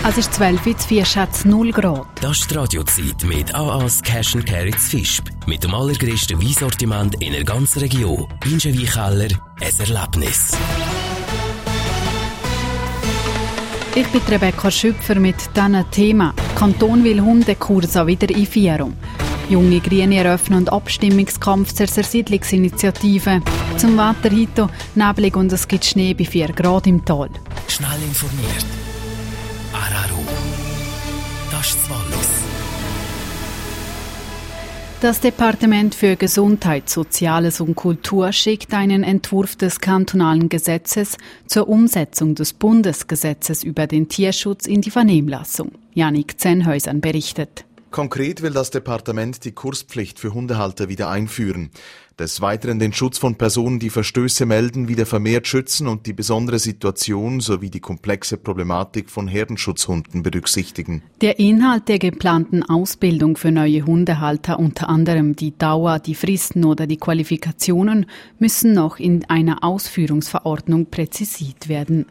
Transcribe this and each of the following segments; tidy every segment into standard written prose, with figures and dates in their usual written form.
Es ist 12:04, schätzt 0 Grad. Das ist die Radiozeit mit AA's Cash & Carry Fischb. Mit dem allergrößten Weinsortiment in der ganzen Region. Insche Weinkeller, ein Erlebnis. Ich bin Rebecca Schüpfer mit diesem Thema. Kanton will Hundekurse wieder einführen. Junge Grüne eröffnen Abstimmungskampf zur Siedlungsinitiative. Zum Wetter heute neblig und es gibt Schnee bei 4 Grad im Tal. Schnell informiert. Araru. Das ist Wallis. Das Departement für Gesundheit, Soziales und Kultur schickt einen Entwurf des kantonalen Gesetzes zur Umsetzung des Bundesgesetzes über den Tierschutz in die Vernehmlassung. Jannik Zenhäusern berichtet. Konkret will das Departement die Kurspflicht für Hundehalter wieder einführen. Des Weiteren den Schutz von Personen, die Verstöße melden, wieder vermehrt schützen und die besondere Situation sowie die komplexe Problematik von Herdenschutzhunden berücksichtigen. Der Inhalt der geplanten Ausbildung für neue Hundehalter, unter anderem die Dauer, die Fristen oder die Qualifikationen, müssen noch in einer Ausführungsverordnung präzisiert werden.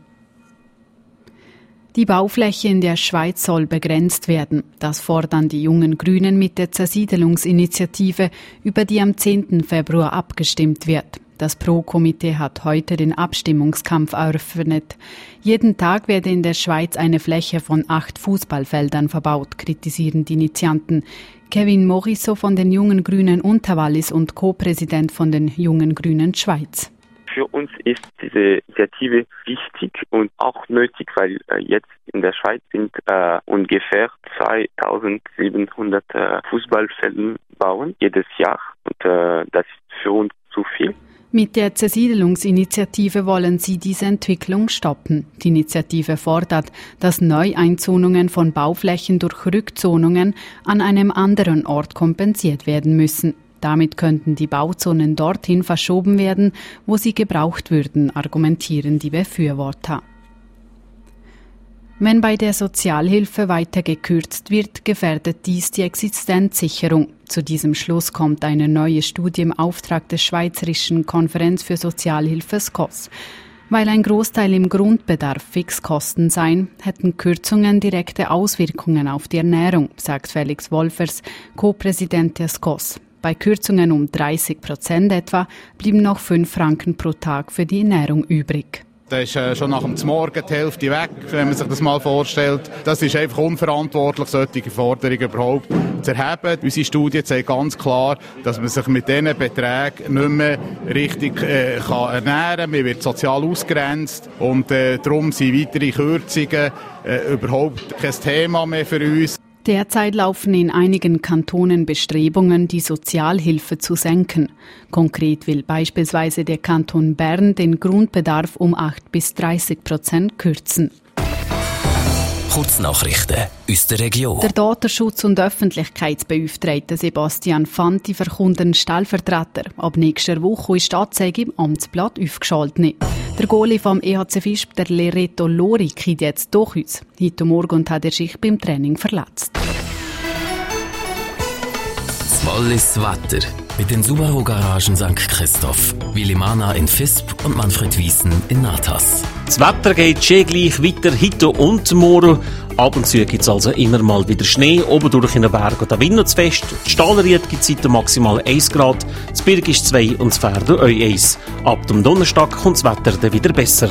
Die Baufläche in der Schweiz soll begrenzt werden. Das fordern die jungen Grünen mit der Zersiedelungsinitiative, über die am 10. Februar abgestimmt wird. Das Pro-Komitee hat heute den Abstimmungskampf eröffnet. Jeden Tag werde in der Schweiz eine Fläche von 8 Fußballfeldern verbaut, kritisieren die Initianten. Kevin Morisot von den Jungen Grünen Unterwallis und Co-Präsident von den Jungen Grünen Schweiz. Für uns ist diese Initiative wichtig und auch nötig, weil jetzt in der Schweiz sind ungefähr 2700 Fußballfelder bauen jedes Jahr und das ist für uns zu viel. Mit der Zersiedelungsinitiative wollen sie diese Entwicklung stoppen. Die Initiative fordert, dass Neueinzonungen von Bauflächen durch Rückzonungen an einem anderen Ort kompensiert werden müssen. Damit könnten die Bauzonen dorthin verschoben werden, wo sie gebraucht würden, argumentieren die Befürworter. Wenn bei der Sozialhilfe weiter gekürzt wird, gefährdet dies die Existenzsicherung. Zu diesem Schluss kommt eine neue Studie im Auftrag der Schweizerischen Konferenz für Sozialhilfe SKOS. Weil ein Großteil im Grundbedarf Fixkosten seien, hätten Kürzungen direkte Auswirkungen auf die Ernährung, sagt Felix Wolfers, Co-Präsident der SKOS. Bei Kürzungen um 30% etwa blieben noch 5 Franken pro Tag für die Ernährung übrig. Das ist schon nach dem Morgen die Hälfte weg, wenn man sich das mal vorstellt. Das ist einfach unverantwortlich, solche Forderungen überhaupt zu erheben. Unsere Studie zeigt ganz klar, dass man sich mit diesen Beträgen nicht mehr richtig ernähren kann. Man wird sozial ausgegrenzt und darum sind weitere Kürzungen überhaupt kein Thema mehr für uns. Derzeit laufen in einigen Kantonen Bestrebungen, die Sozialhilfe zu senken. Konkret will beispielsweise der Kanton Bern den Grundbedarf um 8-30% kürzen. Kurznachrichten aus der Region. Der Datenschutz- und Öffentlichkeitsbeauftragte Sebastian Fanti verkündet einen Stellvertreter. Ab nächster Woche ist die Anzeige im Amtsblatt aufgeschaltet. Der Goalie vom EHC Fischb, der Lereto Lori, kehrt jetzt doch uns. Heute Morgen hat er sich beim Training verletzt. Das Wallis Wetter. Mit den Subaru-Garagen St. Christoph, Willimana in Visp und Manfred Wiesen in Natas. Das Wetter geht schön gleich weiter heute und morgen. Ab und zu gibt es also immer mal wieder Schnee, oben durch in den Bergen und Winter zu fest. Die Stahlried gibt es heute maximal 1 Grad, das Birg ist 2 und das Pferd 1. Ab dem Donnerstag kommt das Wetter dann wieder besser.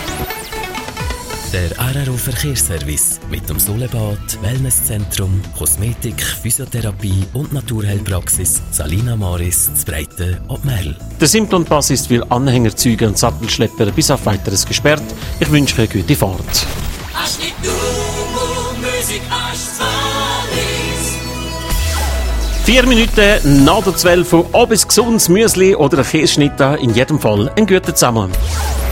Der RRO Verkehrsservice mit dem Solebad, Wellnesszentrum, Kosmetik, Physiotherapie und Naturheilpraxis Salina Maris zu Breiten und Merl. Der Simplonpass ist für Anhängerzüge und Sattelschlepper bis auf Weiteres gesperrt. Ich wünsche euch eine gute Fahrt. 4 Minuten nach der 12 Uhr, ob es gesundes Müsli oder ein Kässchnitt, in jedem Fall ein guter Zusammenhang.